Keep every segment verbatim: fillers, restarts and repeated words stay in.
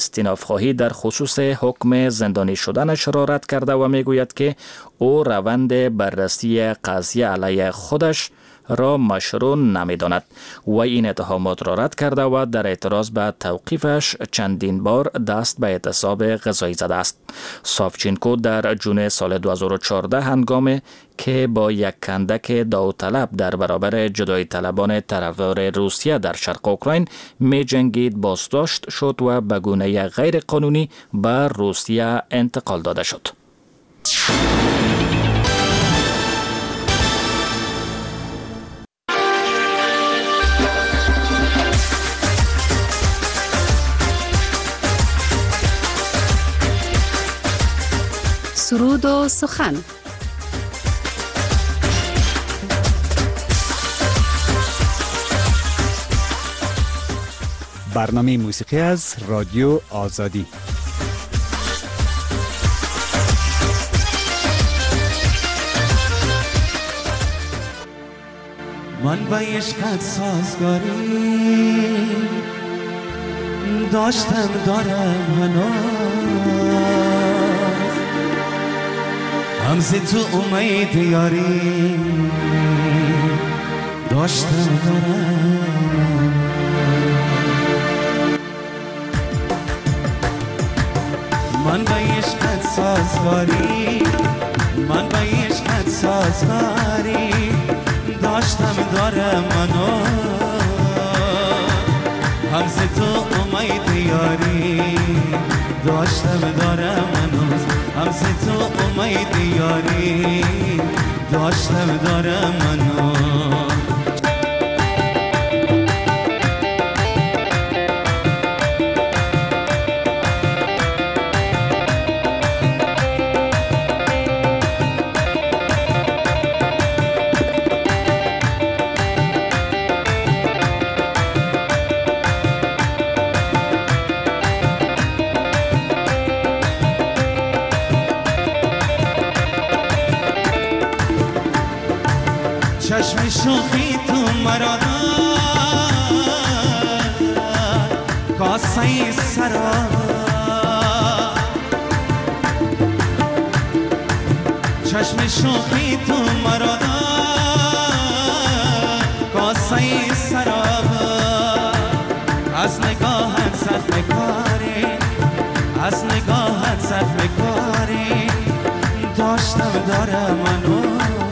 استیناف خواهی در خصوص حکم زندانی شدنش را رد کرده و میگوید که او روند بررسی قضیه علیه خودش را مشروع نمی‌داند و این اتهامات را رد کرده و در اعتراض به توقیفش چندین بار دست به اعتصاب قضایی زده است. ساوچینکو در جون سال دو هزار و چهارده هنگامی که با یک کندک داوطلب در برابر جدایی طلبان طرفدار روسیه در شرق اوکراین می جنگید بازداشت شد و به گونه غیر قانونی به روسیه انتقال داده شد. سرود و سخن. برنامه موسیقی از رادیو آزادی. من با عشقت سازگاری داشتم دارم هنوز، همزه تو امید یاری داشتم دارم. من با عشقت سازگاری من با عشقت سازگاری داشتم دارم منو، همزه تو امید یاری داشتم دارم منو، همزه تو امید یاری داشتم دارم منو. چشم شوخی تو مرا کاسه سرا، چشم شوخی تو مرا کاسه سرا، از نگاهت صد بکاری از نگاهت صد بکاری داشتم دارم منو،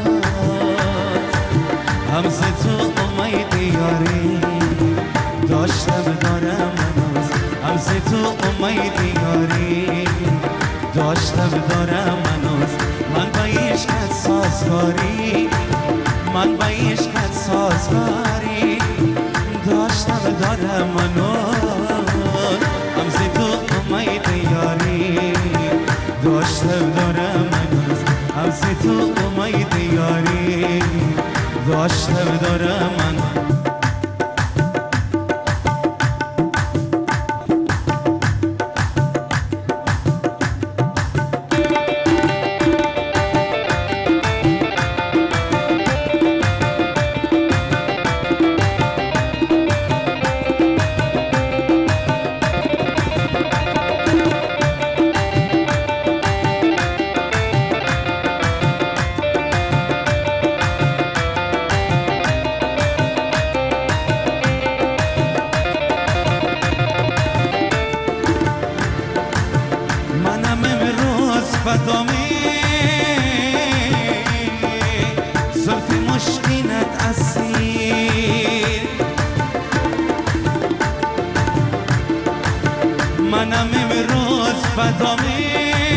همزه تو امید یاری داشتم دارم منوز، همزه تو امید یاری داشتم دارم منوز. من با عشقت سازگاری من با عشقت سازگاری داشتم دارم منوز، همزه تو امید یاری داشتم دارم منوز، همزه تو امید یاری داشتم دارم من. منم امروز فدامه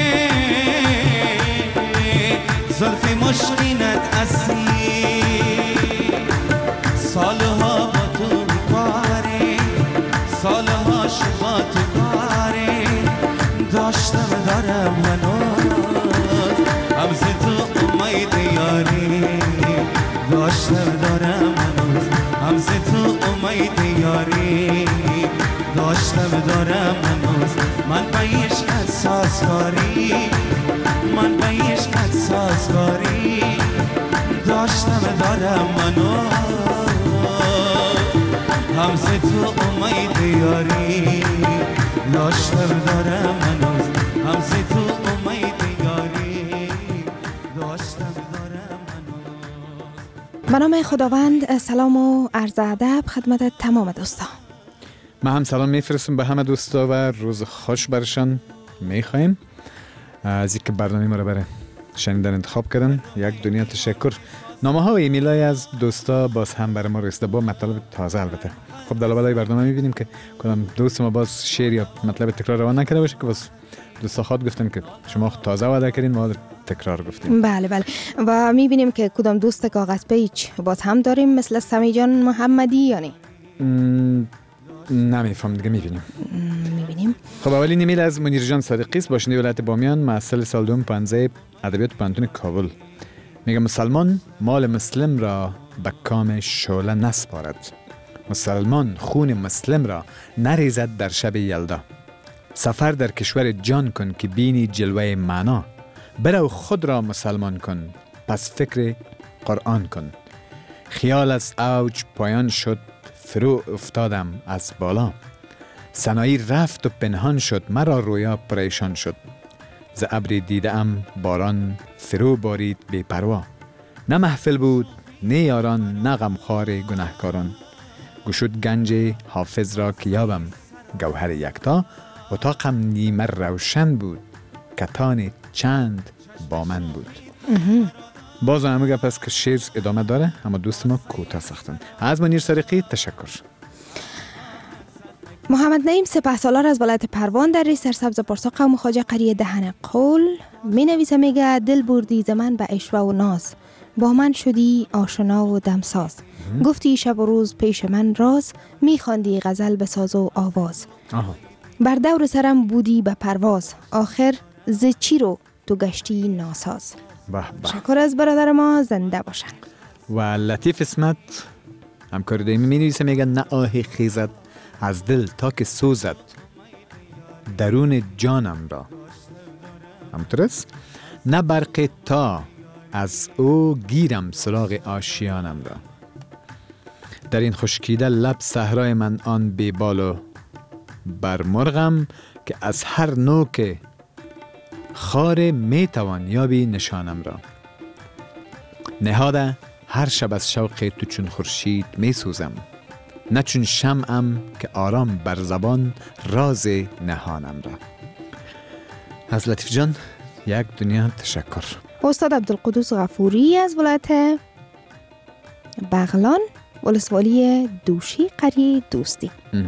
زلفی مشکینت اسیر، سالها با تو کاری سالها شما تو کاری داشتم دارم هنوز، همزه تو امید یاری داشتم دارم هنوز، همزه تو امید یاری داشتم دارم هنوز. من با عشقت سازگاری من با عشقت سازگاری داشتم دارم منو، همزه تو امید یاری یاشتم دارم هنوز همز تو امید یاری داشتم دارم هنوز. به نام خداوند. سلام و عرض ادب خدمت تمام دوستان. ما هم سلام میفرستم به همه دوستا و روز خوش برشان میخوایم. از اینکه برنامه ما رو برای شنیدن انتخاب کردن، یک دنیا تشکر. نامه ها و ایمیل های از دوستا باز هم برای ما رسیده با مطلب تازه. البته خب در لابلای برنامه میبینیم که کدام دوست ما باز شعر یا مطلب تکرار روان نکرده باشه که باز دوستا خود گفتن که شما تازه وعده کردین، ما تکرار گفتیم. بله بله. و میبینیم که کدام دوست کاغذ پیچ باز هم داریم مثل سمی جان محمدی یا نه؟ نمیفهم دیگه. میبینیم میبینیم خب اولین ایمیل از منیر جان صادقی است، باشنده ولایت بامیان، محصل سال دوم پانزده ادبیات پانتون کابل. میگه مسلمان مال مسلم را به کام شعله نسپارد، مسلمان خون مسلم را نریزد در شب یلدا. سفر در کشور جان کن که بینی جلوه معنا، برو خود را مسلمان کن پس فکر قرآن کن. خیال از اوج پایان شد فرو افتادم از بالا، سنایی رفت و پنهان شد مرا رویا پریشان شد. ز ابری دیده ام باران فرو بارید بی پروا، نه محفل بود نه یاران نه غمخوار گناهکاران. گشود گنج حافظ را که یابم گوهر یکتا، اتاقم نیمه روشن بود کتان چند با من بود. باز همه گپ است که شعر ادامه داره اما دوست ما کوتاه ساختن. از منیر صادقی تشکر. محمد نعیم سپهسالار از ولایت پروان در سرسبز پرسا قوم خواجه قریه دهن قول می نویسه، میگه دل بردی زمن به عشوه و ناز، با من شدی آشنا و دمساز. گفتی شب و روز پیش من راز، می خواندی غزل به ساز و آواز. آها. بر دور سرم بودی به پرواز، آخر ز چی رو تو گشتی ناساز. به به. شکر از برادر ما، زنده باشن. و لطیف اسمت همکار دایمی می نویسه، میگه نه آهی خیزد از دل تا که سوزد درون جانم را. همطور است؟ نه برق تا از او گیرم سراغ آشیانم را. در این خشکیده لب صحرای من آن بیبال و برمرغم، که از هر نوک خار میتوان یابی نشانم را. نهاده هر شب از شوق تو چون خورشید می سوزم، نه چون شمعم که آرام بر زبان راز نهانم را. از لطیف جان یک دنیا تشکر. استاد عبدالقدوس غفوری از ولایت بغلان، ولسوالی دوشی قریه دوستی.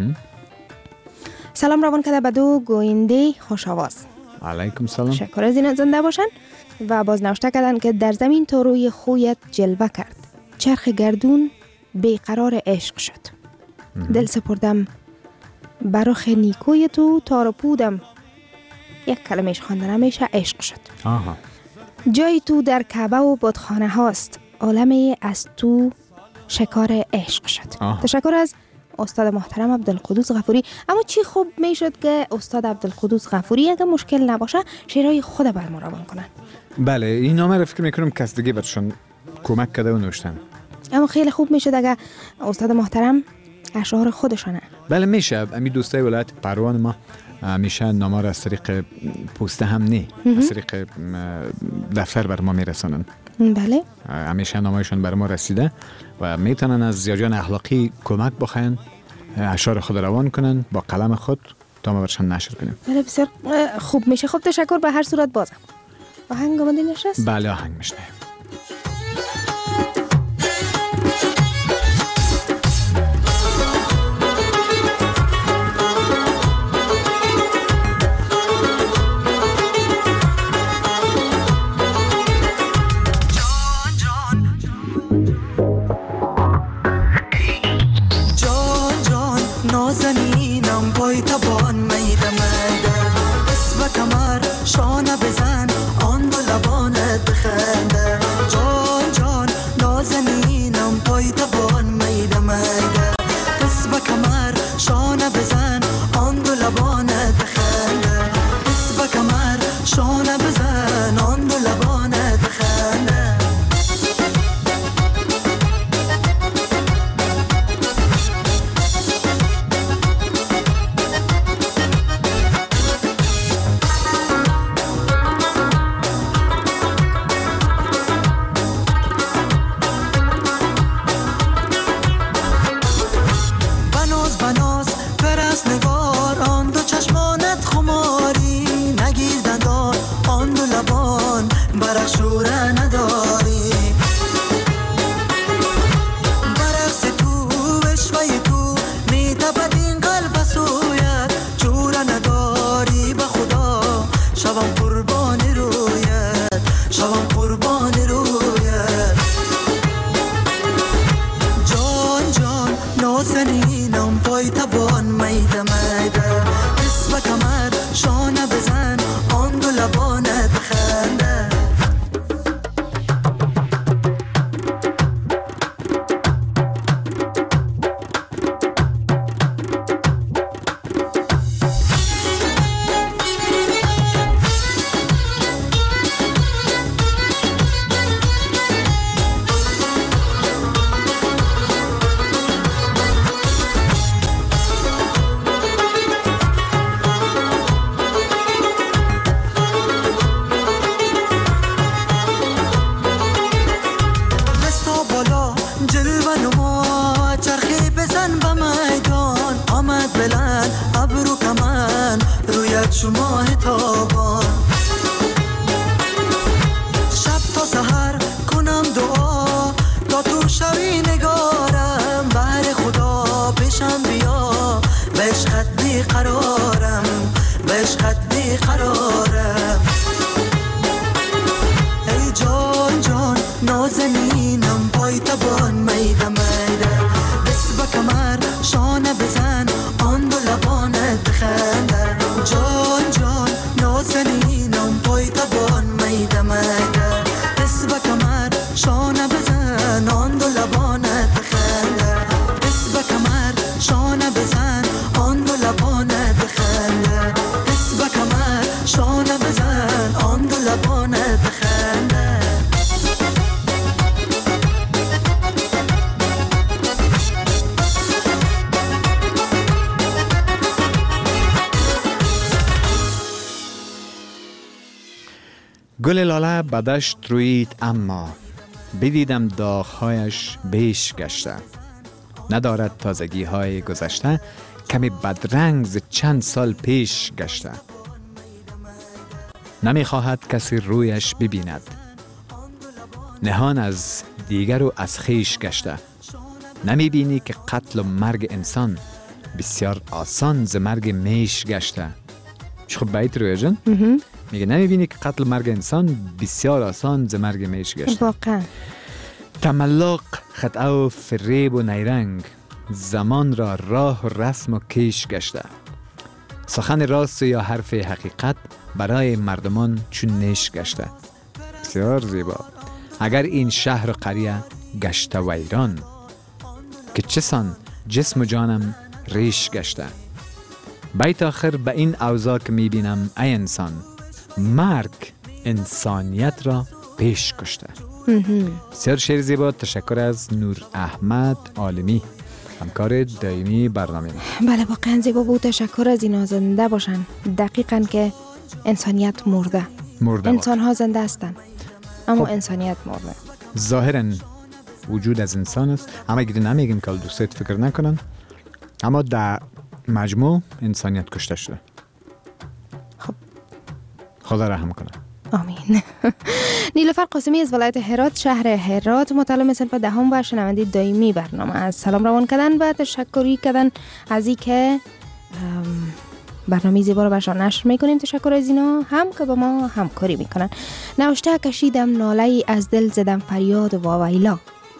سلام روان کرده به دو گوینده خوش آواز. علیکم سلام. شکر از این زنده باشن. و باز نوشته کردن که در زمین تو روی خویت جلوه کرد، چرخ گردون بیقرار عشق شد. دل سپردم برخ نیکوی تو، تار و پودم یک کلمهش خواندن همیشه عشق شد. آها. جای تو در کعبه و بتخانه هاست، عالم از تو شکار عشق شد. آها. تشکر از استاد محترم عبدالقدوس غفوری. اما چی خوب میشد که استاد عبدالقدوس غفوری اگه مشکل نباشه شعرهای خود بر ما روان کنن. بله این نامه رو فکر میکنم کس دیگه برشون کمک کرده و نوشتن. اما خیلی خوب میشد اگه استاد محترم اشعار خودشانه. بله میشه. امی دوستای ولایت پروان ما میشه نامه را از طریق پوسته هم نه از طریق دفتر بر ما میرسانن. بله. همیشه نامه‌شون بر ما رسیده و میتونن از زیاجان اخلاقی کمک بخواین، اشعار خود روان کنن با قلم خود تا ما برشان نشر کنیم. بله بسیار خوب میشه. خب تشکر. به هر صورت بازم آهنگ آماده نشست؟ بله آهنگ میشنیم. نازنینم پای تبان میده میده، اسم کمر شانه بزن آن دو لبانت بخنده. چو ماه تابان. شب تا سحر کنم دعا تا تو شوی نگارم، بر خدا بشم بیا به عشقت بیقرارم، به عشقت بیقرارم. ای جان جان نازنینم پای تبان میده میده، دست به کمر شانه بزن آن دو لبانت بخنده. جان جان نازنینم پای تبان میده میده، دست به کمر شانه بزن آن دو لبانت بخنده. دست به کمر شانه بزن آن دو لبانت بخنده، دست به کمر شانه بزن آن دو لبانت بخنده. گل لاله بدشت روید اما بدیدم داغ‌هایش بیش گشته. ندارد تازگی های گذشته، کمی بدرنگ ز چند سال پیش گشته. نمیخواهد کسی رویش ببیند، نهان از دیگر و از خیش گشته. نمیبینی که قتل و مرگ انسان بسیار آسان ز مرگ میش گشته. چه خوب بیت رویا جان؟ میگه نمیبینی که قتل و مرگ انسان بسیار آسان ز مرگ میش گشته. واقعا تملق خطا و فریب و نیرنگ، زمان را راه و رسم و کیش گشته. سخن راست یا حرف حقیقت برای مردمان چون نیش گشته. بسیار زیبا. اگر این شهر و قریه گشته ویران، که چسان جسم و جانم ریش گشته. بیت آخر به این اوضاع که میبینم ای انسان، مرگ انسانیت را پیش کشته. بسیار شعر زیبا. تشکر از نور احمد عالمی، همکار دائمی برنامه ما. بله واقعا زیبا بود. تشکر از اینا. زنده باشن. دقیقاً که انسانیت مرده. مرده انسان ها زنده هستن اما خب. انسانیت مرده. ظاهراً وجود از انسان است، اما اگر نمیگیم که دوستت فکر نکنن، اما در مجموع انسانیت کشته شده. خب خدا رحم کنه. آمین. نیلوفر قاسمی از ولایت هرات، شهر هرات، مطالب صنف دهم و شنونده دائمی برنامه از سلام روان کردن و تشکری کردن از این که برنامه زیبا رو برشان نشر میکنیم. تشکر از اینا هم که با ما همکاری میکنن. نوشته کشیدم ناله از دل زدم فریاد و واویلا،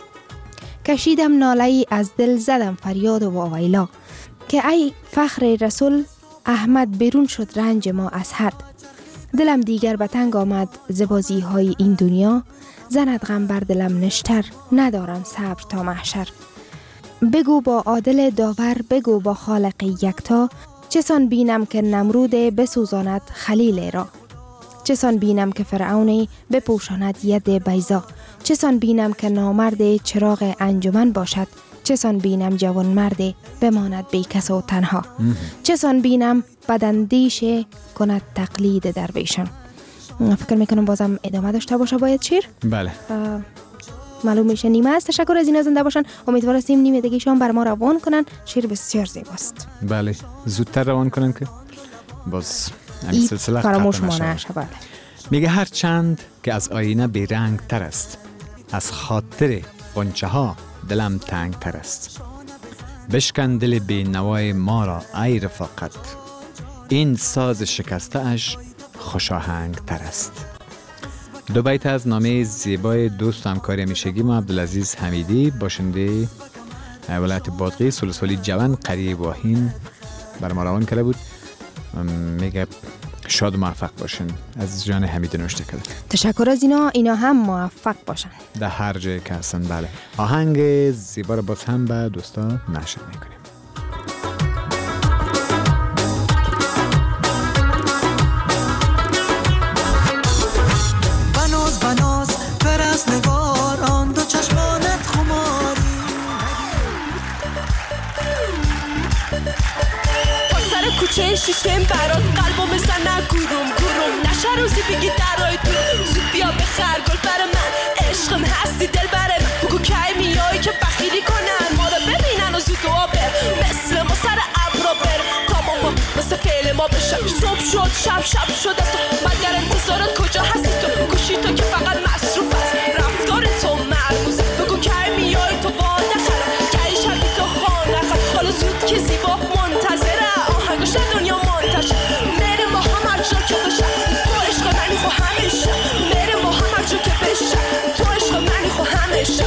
کشیدم ناله از دل زدم فریاد و واویلا، که ای فخر رسول احمد بیرون شد رنج ما از حد. دلم دیگر به تنگ آمد زبازی های این دنیا، زند غم بر دلم نشتر ندارم صبر تا محشر. بگو با عادل داور، بگو با خالق یکتا، چسان بینم که نمرود بسوزاند خلیل را، چسان بینم که فرعونی بپوشاند ید بیضا، چسان بینم که نامرد چراغ انجمن باشد، چسان بینم جوان مرد بماند بی کس و تنها، چسان بینم بداندیش کند تقلید درویشان. فکر میکنم بازم ادامه داشته باشه باید شیر. بله معلوم میشه نیمه است. تشکر از اینا. زنده باشن. امیدوار هستیم نیمه دیگه‌شون بر ما روان کنن. شیر بسیار زیباست. بله زودتر روان کنن که باز همین این سلسله فراموش ختم مانه نشه. بله. میگه هر چند که از آینه بیرنگ تر است، از خاطر غنچه ها دلم تنگ تر است. بشکن دل بی نوای ما را ای رفاقت، این ساز شکسته اش خوشاهنگ تر است. دو بیت از نامه زیبای دوست و همکار همیشگی ما عبدالعزیز حمیدی، باشنده ولایت بادغیس، سلسلی جوان قریه واهین بر ما روان کرده بود. میگه شاد و موفق باشن. از جان حمید نوشته کرده. تشکر از اینا. اینا هم موفق باشن در هر جای که هستن. بله آهنگ زیبا رو باز هم به دوستا نشر میکنیم. بناز بناز پرست نگار آن دو چشمانت خماری، سر کوچه شیشم برات قلبو میزنه گروم گروم، نشه روزی بگی درای تو زود بیا بخر گل بر من، عشقم هستی دل بر من، بگو کی میای که بخیلی کنن ما رو ببینن و زود و بر، مثل ما سر ابرا بر تا ما مثل فعل ما زیبا بشم. صبح شد شب شب شد از من در انتظارت کجا هستی تو؟ گوشی تو که فقط مصروف است، رفتار تو مرموز. بگو کی میای تو با نخرم، کی شبی تو خانه خرم. حالا زود که زیبا منتظره آهنگاش در دنیا منتشر. میره با هم هر جا که بشه تو عشق منی خو همیشه. میره با هم هر جا که بشه تو عشق منی خو همیشه.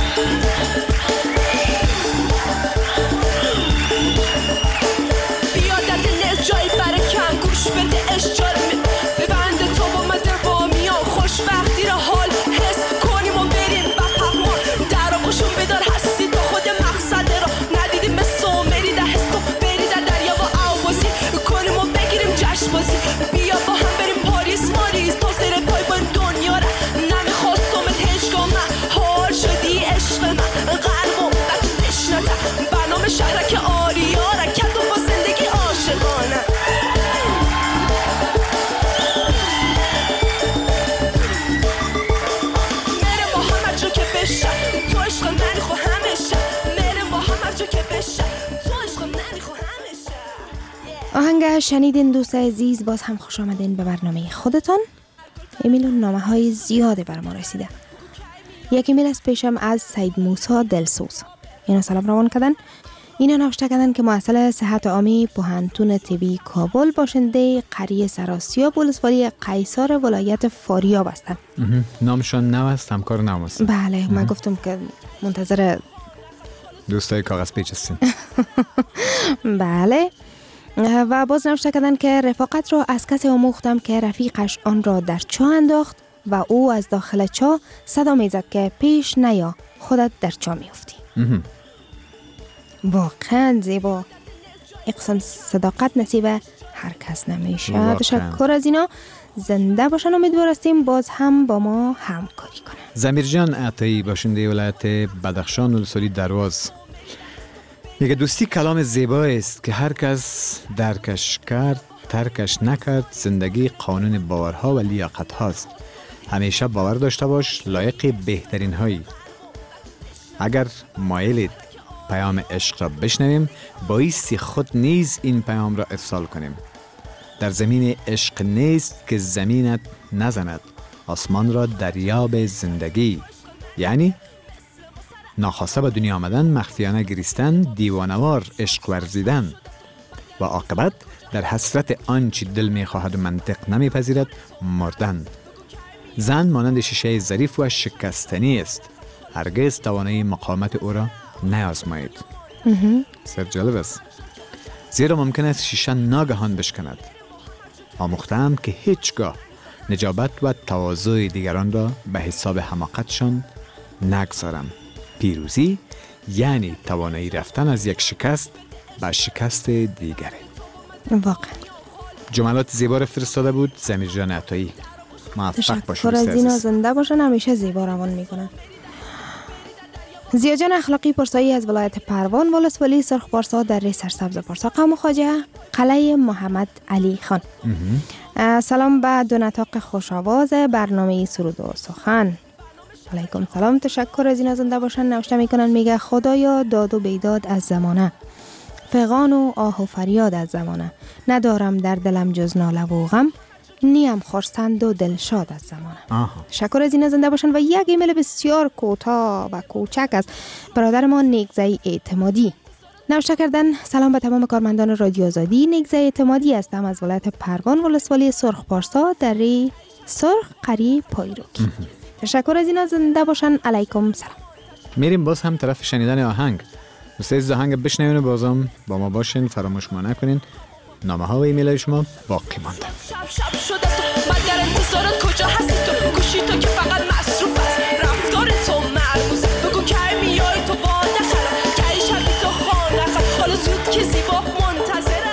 جای برکم گوش بده اشجار می ببنده تو با مدر با میان خوشبختی را حال حس کنیم و بریم و پهمان در آقاشون بدار هستی تو خود مقصد را ندیدی مثل مری در حس و بری در دریا و آوازی کنیم و بگیریم جشن بازی. بیا با هم بریم پاریس ماریس تا زیر پای با دنیا را نمیخواستمت هیچگاه من حال شدی عشق من قلبم بچه تشنته برنامه شهرک آریا را کدوم با زندگی عاشقانه. میره با هم هر جا که بشه تو عشق منی خو همیشه. میره با هم هر جا که بشه تو عشق منی خو همیشه. آهنگ شنیدین دوست عزیز، باز هم خوش آمدین به برنامه خودتان. ایمیل و نامه های زیاده بر ما رسیده. یک ایمیل از پیشم از سید موسی دلسوز. اینا سلام روان کردن. اینا نوشته کردن که معسل صحت عامی پوهنتون طبی کابل باشنده قریه سراسیاب ولسوالی قیصر ولایت فاریاب هستند. نامشان نو است، همکار نو است. بله من گفتم که منتظر دوستای کاغذ پیچ هستین. بله. و باز نوشته کردن که رفاقت را از کسی آموختم که رفیقش آن را در چاه انداخت و او از داخل چاه صدا میزد که پیش نیا خودت در چاه میافتی. واقعا زیبا. اقسام صداقت نصیب هر کس نمیشه. تشکر از اینا. زنده باشن. امیدوار هستیم باز هم با ما همکاری کنن. زمیرجان عطایی باشنده ولایت بدخشان ولسوالی درواز میگه دوستی کلام زیبایی است که هر کس درکش کرد ترکش نکرد. زندگی قانون باورها و لیاقت هاست. همیشه باور داشته باش لایق بهترین هایی. اگر مایلید پیام عشق را بشنویم بایستی خود نیز این پیام را ارسال کنیم. در زمین عشق نیست که زمینت نزند، آسمان را دریاب زندگی. یعنی ناخواسته به دنیا آمدن، مخفیانه گریستن، دیوانوار عشق ورزیدن و عاقبت در حسرت آنچه دل می‌خواهد و منطق نمی‌پذیرد مردن. زن مانند شیشه ظریف و شکستنی است، هرگز توانایی مقاومت او را نیازمایید. سر جالب است، زیرا ممکن است شیشه ناگهان بشکند. آموختم که هیچگاه نجابت و تواضع دیگران را به حساب حماقتشان نگذارم. پیروزی یعنی توانایی رفتن از یک شکست به شکست دیگره. واقعا جملات زیبا را فرستاده بود زمیرجان عطایی. موفق باشید. تشکر از اینا. زنده باشن. همیشه زیبا روان میکنن. زیاجان اخلاقی پرسایی از ولایت پروان ولسوالی سرخ پارسا در سرسبز پارسا قوم خواجه قلعه محمد علی خان. سلام به دو نطاق خوشاواز برنامه سرود و سخن. علیکم سلام. تشکر از اینا. زنده باشن. نوشته میکنن میگه خدایا داد و بیداد از زمانه، فغان و آه و فریاد از زمانه. ندارم در دلم جز ناله و غم، نیم خرسند و دلشاد از زمانه. تشکر از این. زنده باشن. و یک ایمیل بسیار کوتاه و کوچک از برادر ما نیگزه اعتمادی. نوشته کردن سلام به تمام کارمندان رادیو آزادی. نیگزه اعتمادی هستم از ولایت پروان ولسوالی سرخ پارسا در سرخ قریه پایروکی. تشکر از اینا. زنده باشن. علیکم سلام. میریم باز هم طرف شنیدن آهنگ. دوستای آهنگ بشنوین و بازم با ما باشین. فراموش ما نکنین. نامه ها و ایمیل های شما باقی مانده. شب شب شده من در انتظارت کجا هستی تو؟ گوشی تو که فقط مصروف است، رفتار تو مرموز. بگو کی میای تو با نخرم، کی شبی تو خانه خرم. حالا زود که زیبا منتظرم.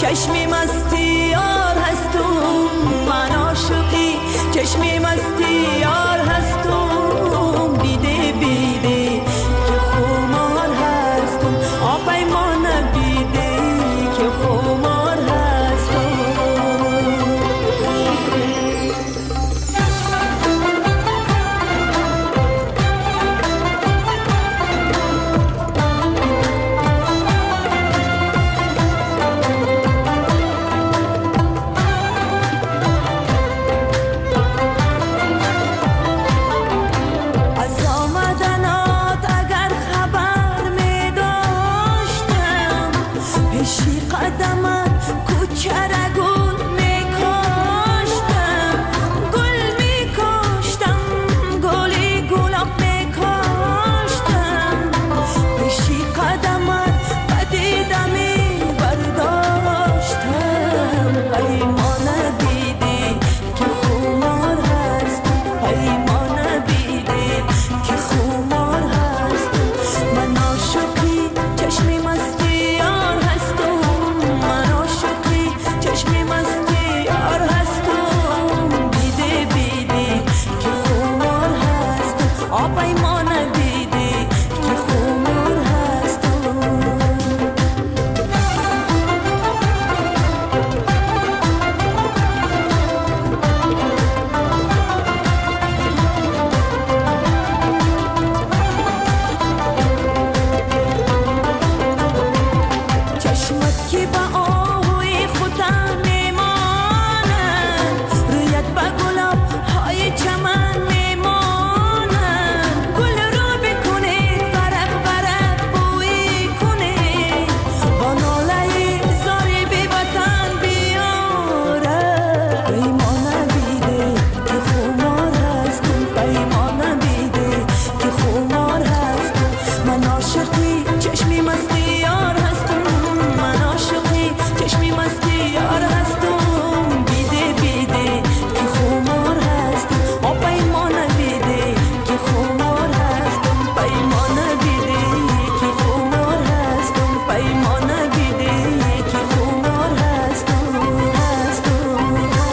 چشمی مستی یار هستم من عاشقی چشمی مستی یار هستم بیده بیده که خمار هستم آپیمان بیده که خمار هستم از آمدنات اگر خبر می داشتم پیشی قدمت کوچه گل می کاشتم گل می کاشتم گلی گلاب می کاشتم پیشی قدمت بدیدمی برداشتم پیمان بیدی که خمار هستم پیمان بیدی که خمار هستم من عاشقی چشمی مستی یار هستم من عاشقی چشمی مستی یار هستم بیدی بیدی که خمار هستم آ پیمان بیدی که خمار هستم چشمت که با آهوی خودم میمانن رویت با گلاب های چمن میمانن گل رو بکنید ورق ورق بوی کنید با ناله زاری بی وطن بیاره پیمان بیده که خمار هستم پیمان بیده که خمار هستم من عاشقی چشمی مستی یار هستم من عاشقی چشمی مستی یار هستم بیده بیده که خمار هستم آ پیمان بیده که خمار هستم پیمان بیده که خمار هستم پیمان بیده که خمار هستم هستم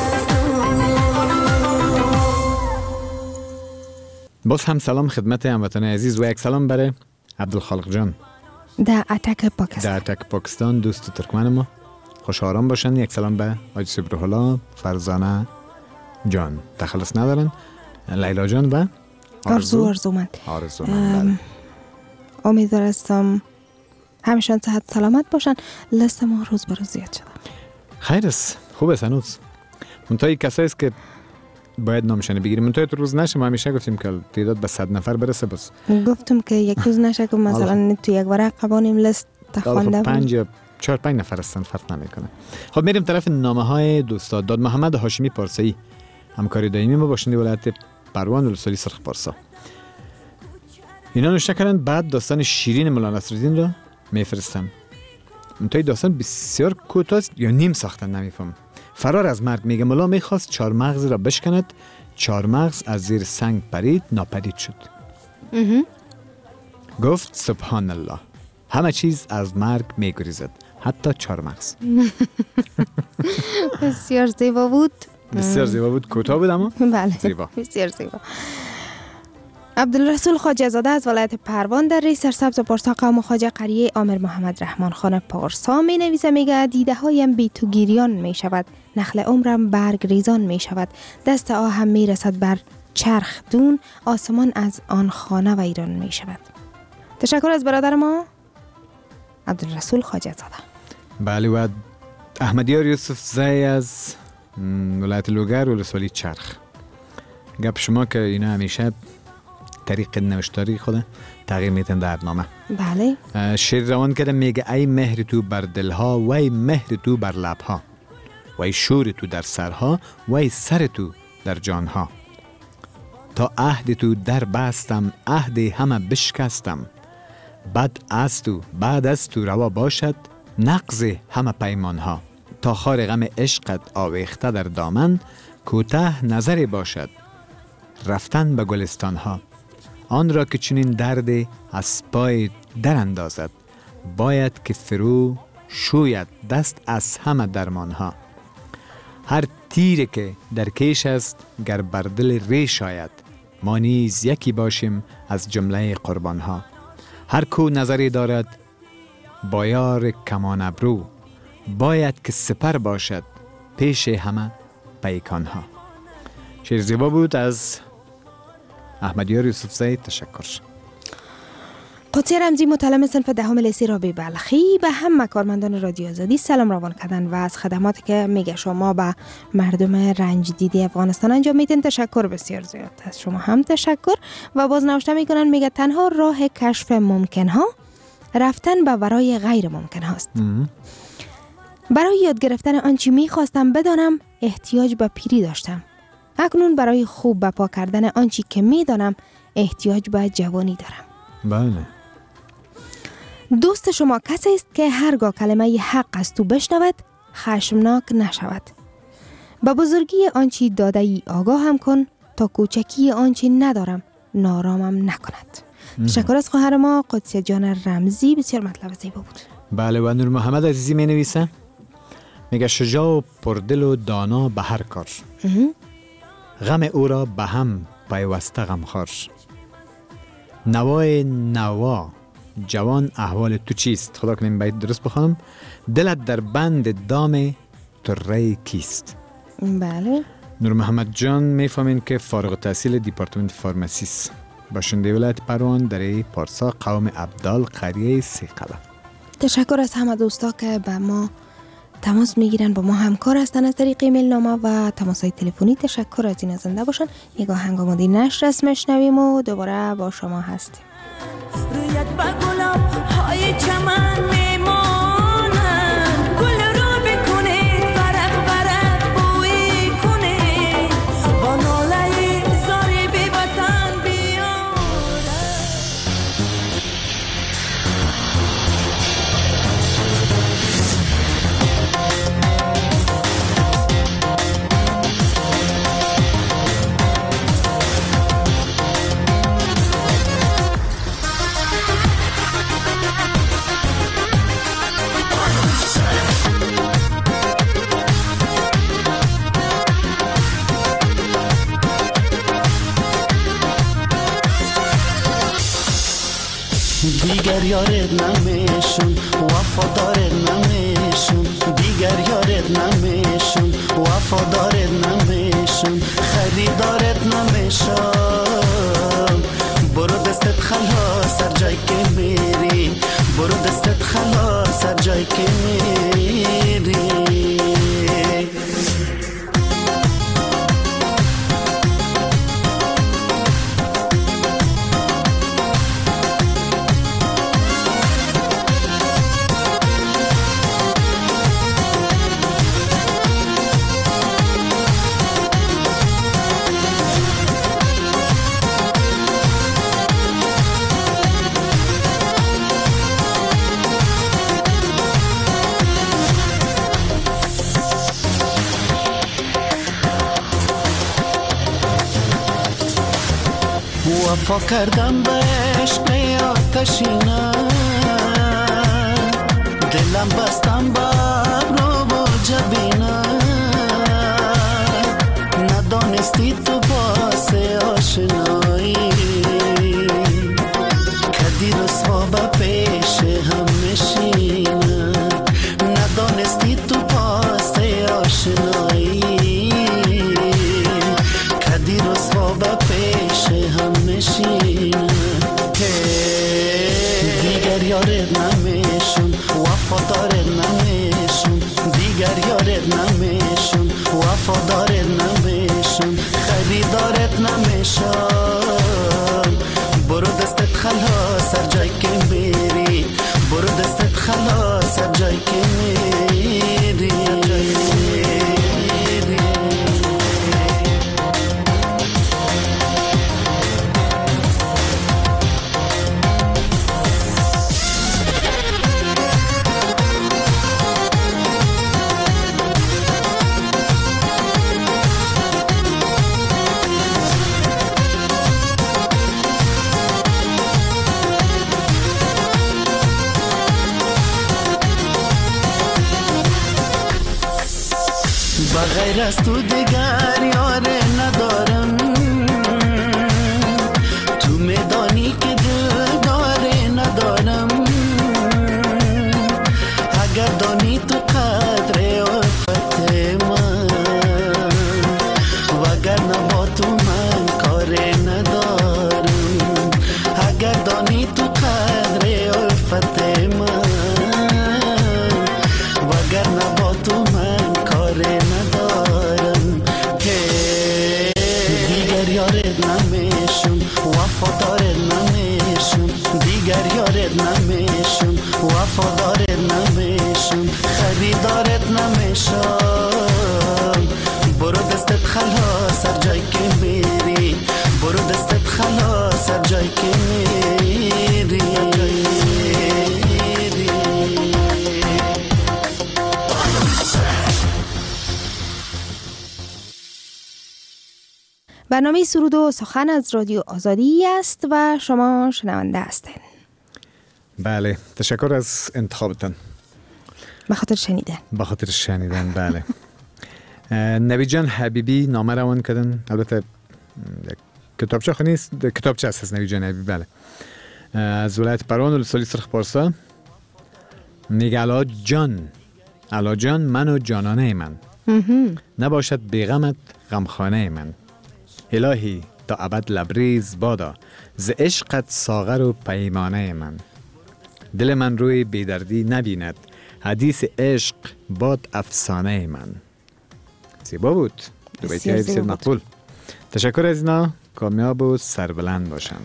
هستم باز هم سلام خدمت هموطن عزیز و یک سلام برای عبدالخالق جان در اتک در پاکستان. اتک پاکستان دوست ترکمن ما خوش آرام باشن. یک سلام به حاج سبرهلا فرزانه جان تخلص ندارن لیلا جان و آرزو آرزومند. آرزومند امیدوارم همیشان صحت سلامت باشن. لست ما روز به روز زیاد شده. خیر است، خوب است هنوز. منتهای کسایی است که باید نامشانه بگیریم. منتهای تو روز نشه. ما همیشه گفتیم که تعداد به صد نفر برسه. بس گفتم که یک روز نشه که مثلا تو یک ورق قوانیم لیست خوانده پنج یا چهار پنج نفر هستن، فرق نمیکنه. خب میریم طرف نامه های دوستان. داد محمد هاشمی پارسایی، همکاری دائمی ما باشنده ولایت پروان ولسوالی سرخ پارسا. اینا نوشته کردن بعد داستان شیرین مولا نصرالدین را میفرستم. منتهای داستان بسیار کوتاه یا نیم ساختن نمیفهم. فرار از مرگ میگه مولا میخواست چهار مغز را بشکند، چهار مغز از زیر سنگ پرید، ناپدید شد. گفت سبحان الله، همه چیز از مرگ میگریزد، حتی چهار مغز. بسیار زیبا بود. بسیار زیبا بود. کوتاه بود اما بله زیبا. بسیار زیبا. عبدالرسول خواجه زاده از ولایت پروان در ری سرسبز پارسا قوم خواجه قریه آمر محمد رحمان خان پارسا می نویسه میگه دیده هایم بی تو گیریان می شود، نخل عمرم برگ ریزان می شود، دست آهم می رسد بر چرخ دون، آسمان از آن خانه و ایران می شود. تشکر از برادر ما عبدالرسول خواجه زاده. بله و احمدیار یوسف زی از ولایت لوگر ولسوالی چرخ. گپ شما که اینا همیشه طریق نوشتاری خود تغییر میتن در نامه. بله. شعر روان کرده میگه ای مهر تو بر دلها و ای مهر تو بر لبها و ای شور تو در سرها و ای سر تو در جانها، تا عهد تو در بستم عهد همه بشکستم، بد از تو بعد از تو روا باشد نقض همه پیمانها، تا خار غم عشقت آویخته در دامن کوته نظری باشد رفتن به گلستانها، آن را که چنین درد از پای در اندازد باید که فرو شوید دست از همه درمان ها. هر تیری که در کیش است گر بر دل ریش آید، ما نیز یکی باشیم از جمله قربان ها. هر کو نظری دارد با یار کمان ابرو، باید که سپر باشد پیش همه پیکان ها. شعر زیبا بود از احمدیار یوسفزی. تشکر. قدسی رمزی متعلم صنف دهم لیسه رابعه بلخی به همه کارمندان رادیو آزادی سلام روان کردن و از خدماتی که میگه شما به مردم رنج دیده افغانستان انجام میدین تشکر بسیار زیاد. از شما هم تشکر. و باز نوشته میکنن میگه تنها راه کشف ممکن ها رفتن به ورای غیر ممکن هاست. برای یاد گرفتن آنچه میخواستم بدانم احتیاج به پیری داشتم. اکنون برای خوب بپا کردن آنچه که میدانم احتیاج به جوانی دارم. بله. دوست شما کسی است که هرگاه کلمه حق از تو بشنود خشمناک نشود. با بزرگی آنچه داده ای آگاه هم کن تا کوچکی آنچه ندارم نارامم نکند. تشکر از خواهر ما قدسی جان رمزی. بسیار مطلب زیبا بود. بله. و نور محمد عزیزی می نویسه میگه شجاع و پردل و دانا به هر کار، غم او را به هم پیوسته غمخوار. نوای نوا جوان احوال تو چیست؟ خدا کنیم بیت درست بخوانم. دلت در بند دام تره کیست؟ بله. نور محمد جان میفهمین که فارغ التحصیل دیپارتمنت فارماسیست، باشنده ولایت پروان در پارسا قوم عبدال قریه سیقله. تشکر از همه دوستا که با ما تماس میگیرن، با ما همکار هستن از طریق ایمیل نامه و تماس‌های تلفنی. تشکر از این زنده باشن. یک آهنگ آماده نشر است میشنویم و دوباره با شما هستیم. رویت با گلاب های چمن میمانم، گل رو بکنه فرق فرق بوی کنه، با ناله زاری بی وطن بیارم. دیگر یارت نمیشون وفادارت نمیشون، دیگر یارت نمیشون وفادارت نمیشون، خریدارت نمیشون. برو دستت خلاص هر جای که میری، برو دستت خلاص هر جای که میری. وفا کردم به عشق آتشینه، دلم بستم با ابرو و جبینه، ندانستی تو باس آشنایی، کدی رسوا به پیش هم نشینه، ندانستی تو باس آشنایی، کدی رسوا به پیش هم نشینه. دیگر یارت نمیشون وفادارت نمیشون، دیگر یارت نمیشون وفادارت نمیشون، خریدارت نمیشون. برو دستت خلاص هر جای که میری، برو دستت خلاص هر جای که میری. از تو دیگر یاره ندارم، تو میدانی که دل داره ندارم. اگر دانی تو قدر الفت من، وگرنه با تو من کار ندارم. اگر دانی تو قدر الفت من، وگرنه با تو من کار ندارم. که دیگر یارت نمیشم، وفادارت نمیشم. دیگر یارت نمیشم، وفادارت نمیشم. خریدارت نمیشم. برو دستت خلاص هر جای که میری، برو دستت خلاص هر جای که میری. برنامه سرود و سخن از رادیو آزادی است و شما شنونده هستین. بله، تشکر از انتخابتان. به خاطر شنیدن. به خاطر شنیدن بله. نوید جان حبیبی نامه روان کردن، البته کتابچه خو نیست، کتابچه است از نوید جان حبیبی. بله، از ولایت پروان ولسوالی سرخ پارسا. میگه علا جان، علا جان من و جانانه من، نباشد بیغمت غمخانه من. الهی تا ابد لبریز بادا، ز عشقت ساغر و پیمانه من. دل من روی بیدردی نبیند، حدیث عشق باد افسانه من. زیبا بود، دو بیتی های بسیار مقبول. تشکر از اینا، کامیاب و سربلند باشن.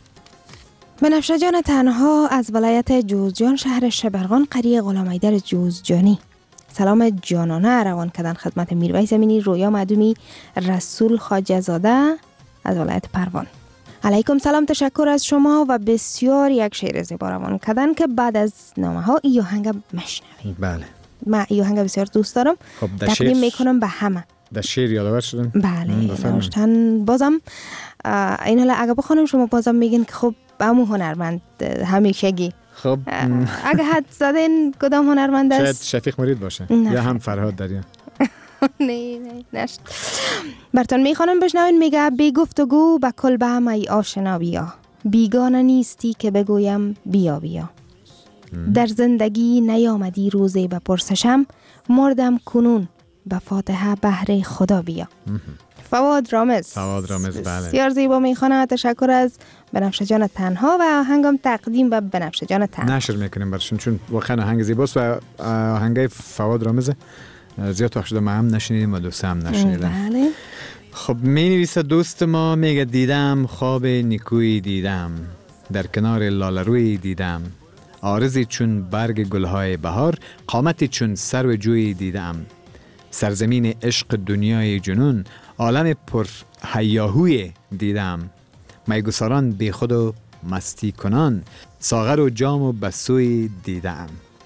بنفشه جان تنها از ولایت جوزجان شهر شبرغان قریه غلامایدر جوزجانی سلام جانانه روان کردن خدمت میرویس امینی، رویا معدومی، رسول خواجه زاده از ولایت پروان. علیکم سلام، تشکر از شما و بسیار یک شعر زیبا روان کردن که بعد از نامه ها ای آهنگ مشنویم. بله، من ای آهنگ بسیار دوست دارم، تقدیم میکنم به همه. در شعر یادآور شدن؟ بله، نوشتن بازم این حالا اگه بخونم شما بازم میگین که خب همون هنرمند همیشگی. خب اگه حد زدین کدام هنرمند است؟ شاید شفیق مرید باشه نه. یا هم فرهاد دریا. نه نه نشت. برتون میخوانم بشنوین. میگه بی گفتگو به کل به هم ای آشنا بیا، بیگانه نیستی که بگویم بیا بیا. در زندگی نیامدی روزی بپرسشم، مردم کنون به فاتحه بهر خدا بیا. فواد رامز. فواد رامز بله. بسیار زیبا میخوانه. تشکر از بنفشه جان تنها و آهنگم تقدیم به بنفشه جان تنها نشر میکنیم برشون، چون واقعا آهنگ زیباست و آهنگای فواد رامز زیاد وقت شده ما هم نشنیدیم و دوست هم نشنیدم. بله. خب می نویسه دوست ما، میگه دیدم خواب نیکویی دیدم، در کنار لالرویی دیدم، عارضی چون برگ گلهای بهار، قامتی چون سرو جویی دیدم، سرزمین عشق دنیای جنون، عالم پر هیاهوی دیدم، میگساران بی خود و مستی کنان، ساغر و جام و بسوی دیدم.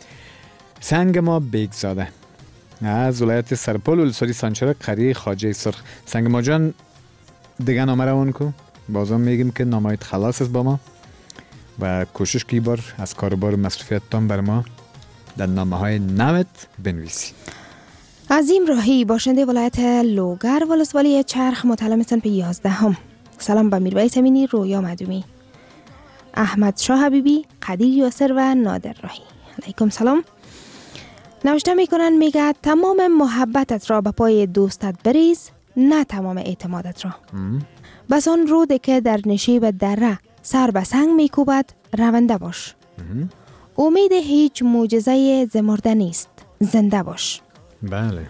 سنگ ما بیگزاده از ولایت سرپل ولسوالی سانچرک قریه خواجه سرخ. سنگ ما جان دیگه نامه روان کو، بازم میگیم که نامایت خلاص است با ما و کوشش کی بار از کاربار مصرفیت تان بر ما در نامه های نوت بنویسی. عظیم راهی باشنده ولایت لوگر ولسوالی چرخ متعلم سنف یازده هم. سلام به میرویس امینی، رویا معدومی، احمد شاه حبیبی، قدیر یاسر و نادر راهی. علیکم سلام. نوشته میکنن میگه تمام محبتت را به پای دوستت بریز، نه تمام اعتمادت را. بس آن روده که در نشیب دره سر به سنگ میکوبد رونده باش. امید هیچ معجزه زمرده نیست، زنده باش. بله.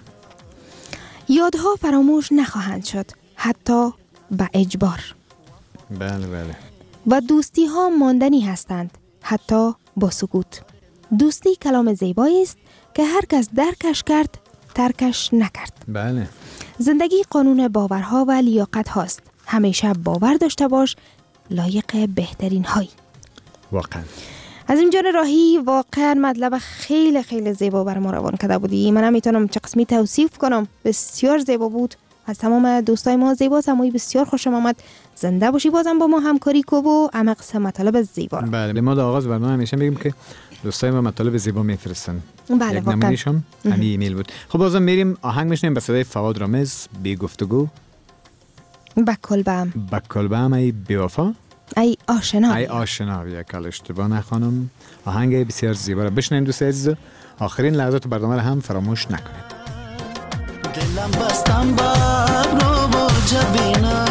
یادها فراموش نخواهند شد، حتی به اجبار. بله بله. و دوستی ها ماندنی هستند، حتی با سکوت. دوستی کلام زیبایی است که هر کس درکش کرد ترکش نکرد. بله. زندگی قانون باورها و لیاقت هاست. همیشه باور داشته باش، لایق بهترین های. واقعا از این جان راهی واقعا مطلب خیلی خیلی زیبا بر ما روان کرده بودی. من نمیتونم چه قسمی توصیف کنم، بسیار زیبا بود از تمام دوستای ما زیبا سمایی بسیار خوشم آمد. زنده باشی، بازم با ما همکاری کو و عمق سه مطالب زیبا. بله، ما در آغاز برنامه همیشه میگیم که دوستای ما مطالب زیبا میفرستن. بله، یک نمونهش هم همین ایمیل بود. خب بازم میریم آهنگ میشنیم به صدای فواد رامز، بی گفتگو. بکلبم بکلبم ای بیوفا، ای آشنا، ای آشنا، یک کال اشتباه نخوانم. آهنگ بسیار زیبا را بشنویم دوستای عزیز. آخرین لحظات برنامه را هم فراموش نکنید. دلم بستم ببرو با جبینه،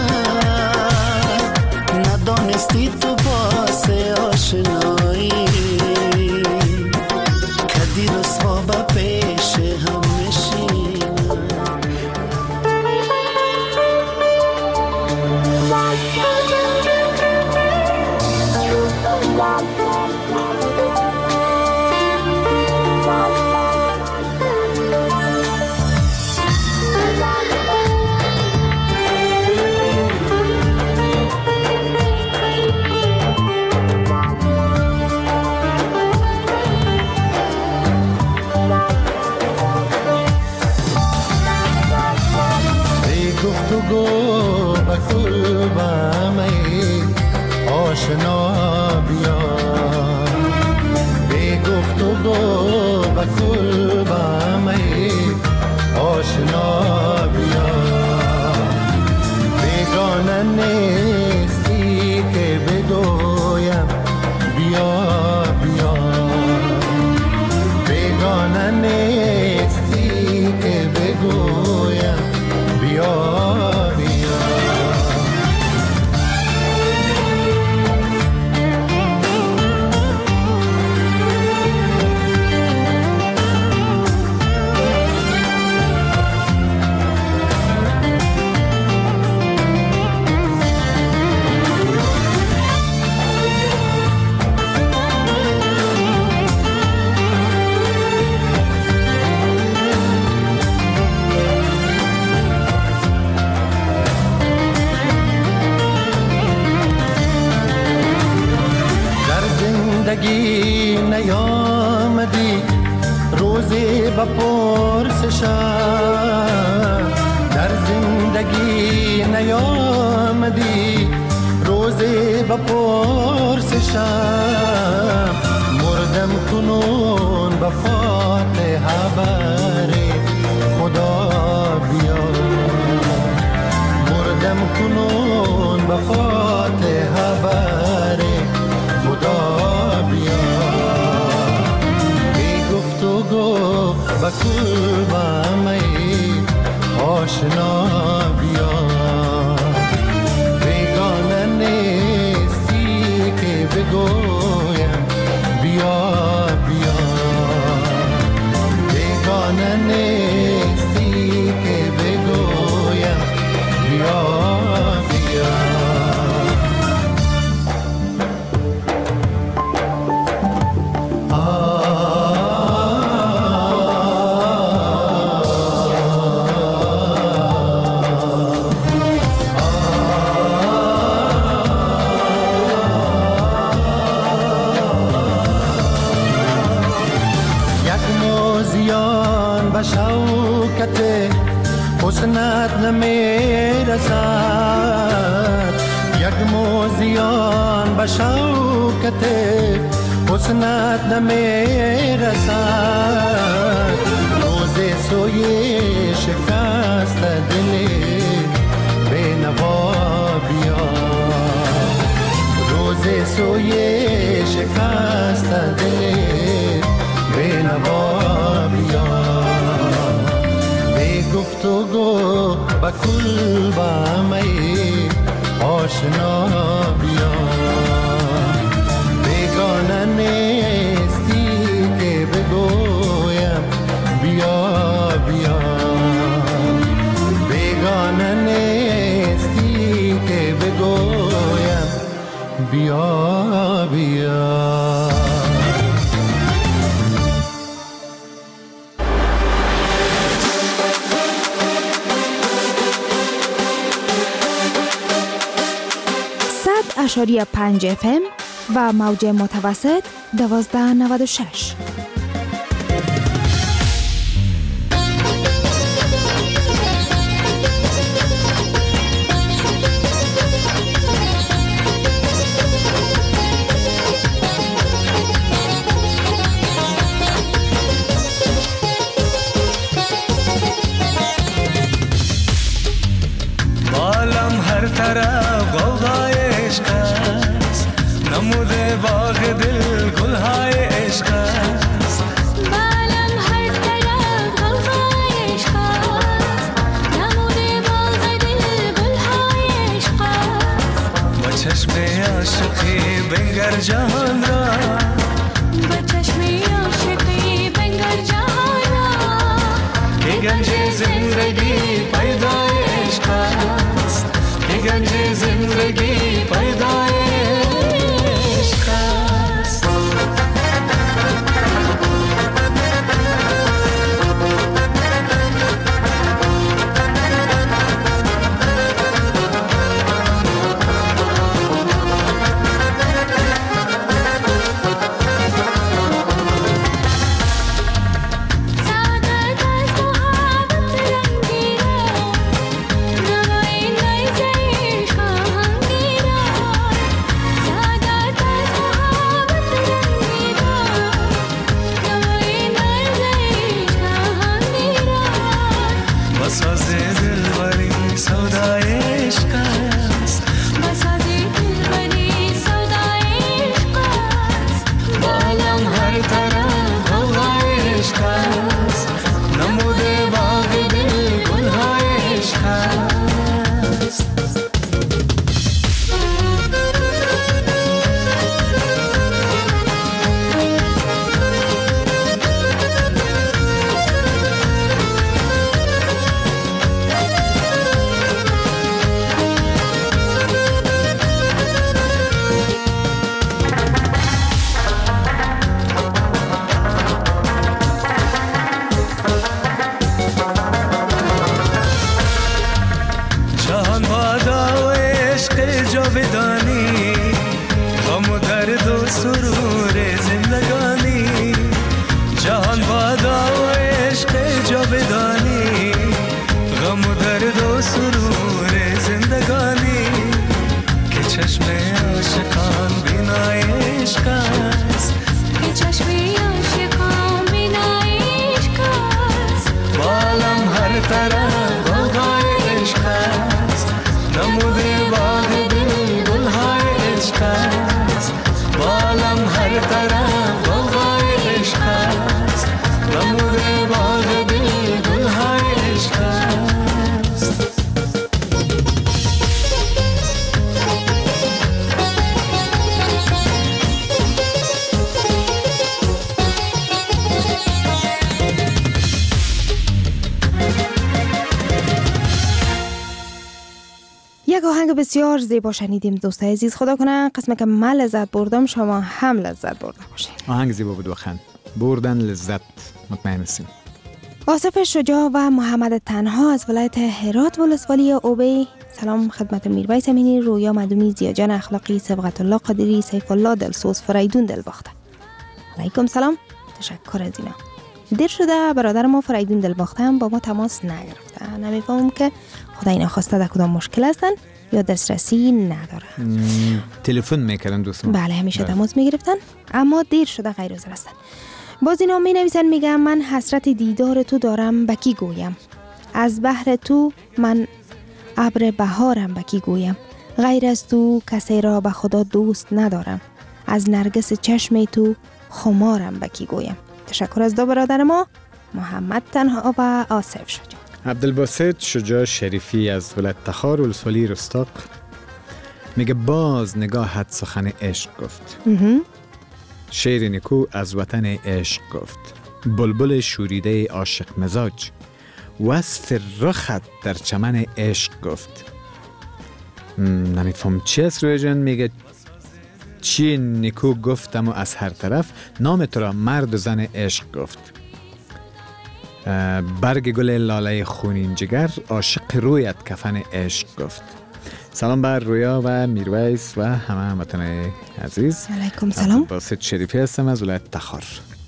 ندانستی تو پاس آشنایی، کدی رسوا با پیش هم نشینه. آشنا بیا، بی گفتگو بکل با می آشنا بیا، بیگانه نیستی که بگویم بیا بیا، بیگانه نیستی که بگویم بیا. زندگی نیامدی روزی بپرسشم، در زندگی نیامدی روزی بپرسشم، مردم کنون بفاتحه بری خدا بیا، مردم کنون بفاتحه بری خدا بیا، بی گفتگو بکل با می آشنا بیا، بیگانه نیستی که بگویم بیا بیا، بیگانه نیستی که بگویم بیا بیا. به شوکت حسنت نمیرسد، یک موزیان به شوکت حسنت نمیرسد، روز سوی شکست دل بینوا بیا، روز سوی شکست دل بینوا بیا، گفتگو بکل با می آشنا بیا، بیگانه نیستی که بگویم بیا بیا، بیگانه نیستی که بگویم بیا بیا. اشاری پنج اف ام و موج متوسط دوازده نود و شش. طرف غوغای عشق است، نموده باغ دل گلهای عشق است. بالم هر طرف غوغای عشق است، نموده باغ دل گلهای عشق است. با چشم عاشقی بنگر جهان را، با چشم عاشقی بنگر جهان را، که گنج زندگی پیدای عشق است، که گنج زندگی پیدای عشق است. یک آهنگ بسیار زیبا شنیدیم دوستای عزیز. خدا کنه قسمت که من لذت بردم شما هم لذت برده باشین. آهنگ زیبا بود واقعا، بردن لذت مطمئن هستیم. آصف شجاع و محمد تنها از ولایت هرات ولسوالی اوبی. سلام خدمت میرویس امینی، رویا مدومی، زیاجان اخلاقی، سبقت الله قادری، سیف الله دلسوز، فریدون دلباخته. علیکم سلام، تشکر از اینا. دیر شده برادر ما فریدون دلباخته هم با ما تماس نگرفته. نمیفهمم که خدا اینا خواسته در کدام مشکل هستن یا دسترسی نداره. تلفن میکردن دوستان. بله همیشه تماس میگرفتن اما دیر شده غیر حاضر هستن. باز اینا می نویسن میگم من حسرت دیدار تو دارم بکی گویم، از بحر تو من ابر بهارم بکی گویم، غیر از تو کسی را به خدا دوست ندارم، از نرگس چشم تو خمارم بکی گویم. تشکر از دو برادر ما، محمد تنها و آصف شجاع. عبدالباسط شجاع شریفی از ولایت تخار ولسوالی رستاق میگه باز نگاهت سخن عشق گفت، شعر نیکو از وطن عشق گفت، بلبل شوریده عاشق مزاج وصف رخت در چمن عشق گفت. نمیفهم چی است روی جان؟ میگه چی نیکو گفتم و از هر طرف نام تو را مرد و زن عشق گفت. برگ گل لاله خونین جگر عاشق رویت کفن عشق گفت. سلام بر رویا و میرویس و همه هموطنان عزیز. علیکم سلام. باسط شریفی هستم از ولایت تخار.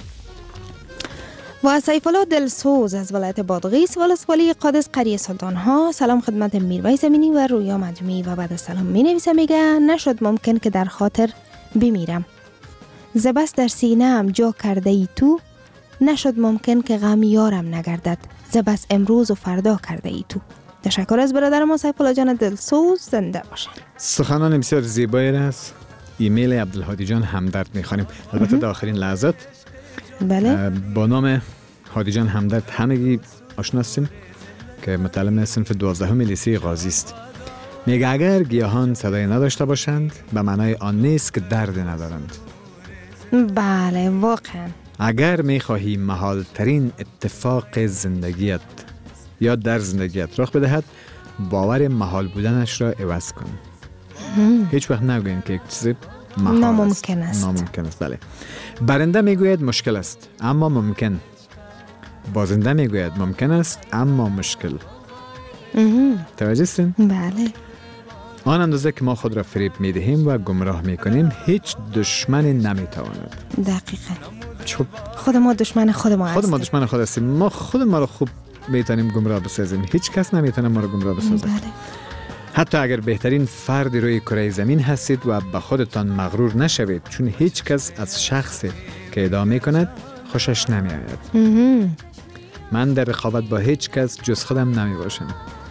و سیف الله دلسوز از ولایت بادغیس ولسوالی قادس قریه سلطان ها. سلام خدمت میرویس امینی و رویا مجمی. و بعد از سلام می نویسه میگه نشد ممکن که در خاطر بمیرم، زبست در سینه‌ام جا کرده ای تو، نشد ممکن که غم یارم نگردد، زبست امروز و فردا کرده ای تو. تشکر از برادر ما سیف الله جان دلسوز. زنده باشن. سخنان بسیار زیبایی است. ایمیل عبدالهادی جان همدرد میخوانیم. البته در آخرین لحظات بله. با نام هادی جان همدرد همگی آشنا هستیم که متعلم صنف دوازدهم لیسه قاضی است. میگه اگر گیاهان صدای نداشته باشند به معنای آن نیست که درد ندارند. بله واقعا. اگر میخواهی محال ترین اتفاق زندگیت یا در زندگیت رخ بدهد، باور محال بودنش را عوض کن. هیچ وقت نگوین که یک چیز محال ناممکن است. ناممکن است. بله. برنده میگوید مشکل است اما ممکن. بازنده میگوید ممکن است اما مشکل. توجه هستین؟ بله. آن اندازه که ما خود را فریب میدهیم و گمراه میکنیم هیچ دشمنی نمیتواند. دقیقاً. چوب. خود ما دشمن خود ما هستیم. خود ما دشمن خود هستیم. ما خود ما را خوب میتونیم گمراه بسازیم. هیچ کس نمیتونه ما را گمراه بسازه. بله. حتی اگر بهترین فرد روی کره زمین هستید و به خودتان مغرور نشوید، چون هیچ کس از شخصی که ادعا میکند خوشش نمیآید. من در رقابت با هیچ کس جز خودم نمی باشم.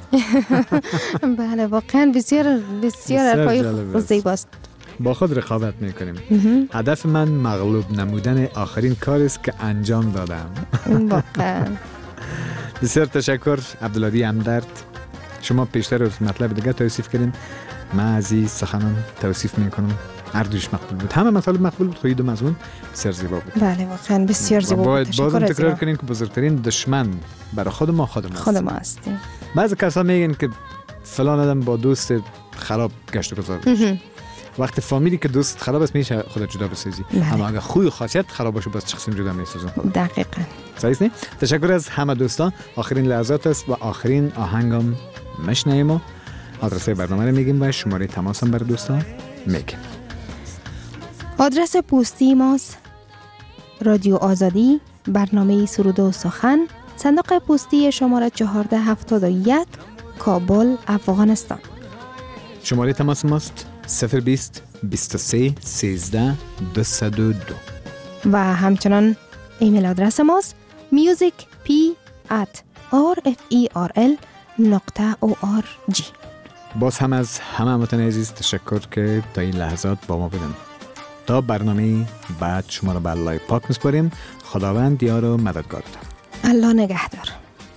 بله واقعا بسیار بسیار حرفای زیباست. با خود رقابت میکنیم. هدف من مغلوب نمودن آخرین کاری است که انجام دادم. واقعا. بسیار تشکر عبدالهادی همدرد. شما پیشتر از مطلب دیگه توصیف کردین، من از این سخنان توصیف میکنم. هر دوش مقبول بود. همه مطالب مقبول بود. خود مضمون بسیار زیبا بود. بله واقعا بسیار زیبا بود. باید بازم تکرار کنیم که بزرگترین دشمن برای خود ما خود ما خود ما هستیم. بعضی کسا میگن که فلان آدم با دوست خراب گشت و گذار داشت. وقتی فامیلی که دوست خراب است میشه خودت جدا بسازی. اما اگر خوی و خاصیت خراب باشه باز شخصی جدا میسازن. دقیقاً. صحیح نه؟ تشکر از همه دوستان. آخرین لحظات است و آخرین آهنگم مشنویم و آدرس برنامه رو میگیم و شماره تماسم برای دوستان میگیم. آدرس پستی ماست رادیو آزادی، برنامه سرود و سخن، صندوق پستی شماره چهارده هفتاد و یک، کابل، افغانستان. شماره تماس ماست صفر بیست بیست و سه سیزده دویست و دو. و همچنان ایمیل آدرس ماست musicp at rferl نقطه org. باز هم از همه هموطن عزیز تشکر که تا این لحظات با ما بودن. تا برنامه بعد شما رو به الله پاک میسپاریم. خداوند یار و مددگارتان. الله نگهدار.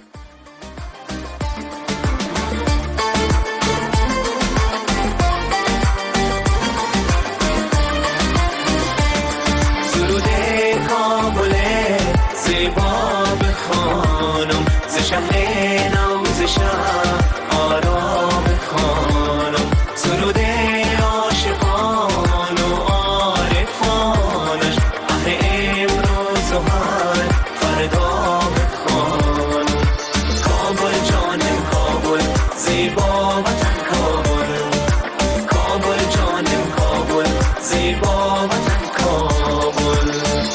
سرود کابل زیبا بخوانم، ز شهر نو ز شهر آرام بخوانم. سرود عاشقان و عارفانش، اهل امروز و هر فردا بخوانم. کابل جانم کابل، زیبا وطن کابل. کابل جانم کابل، زیبا وطن کابل.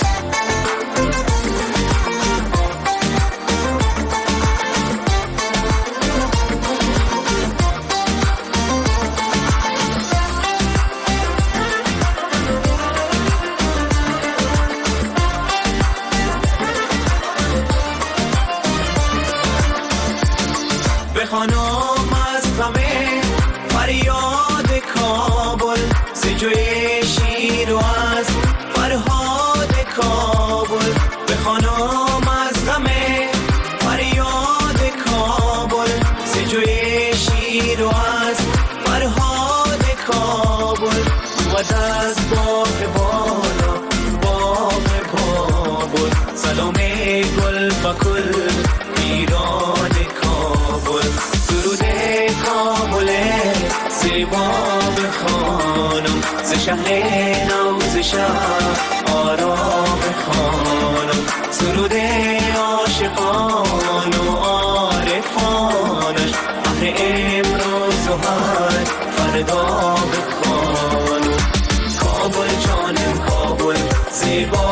بخوانم از غم فریاد کابل، ز جوی شیر و از فرهاد کابل. بخوانم از غم فریاد کابل، ز جوی شیر و از فرهاد کابل. و دست باغ بالا باغ بابل، سلام گل بکل ایران کابل. سرود کابل زیبا بخوانم، ز شهر نو ز شهر آرام بخوانم. سرود عاشقان و عارفانش، اهل امروز و هر فردا بخوانم. کابل جانم کابل، زیبا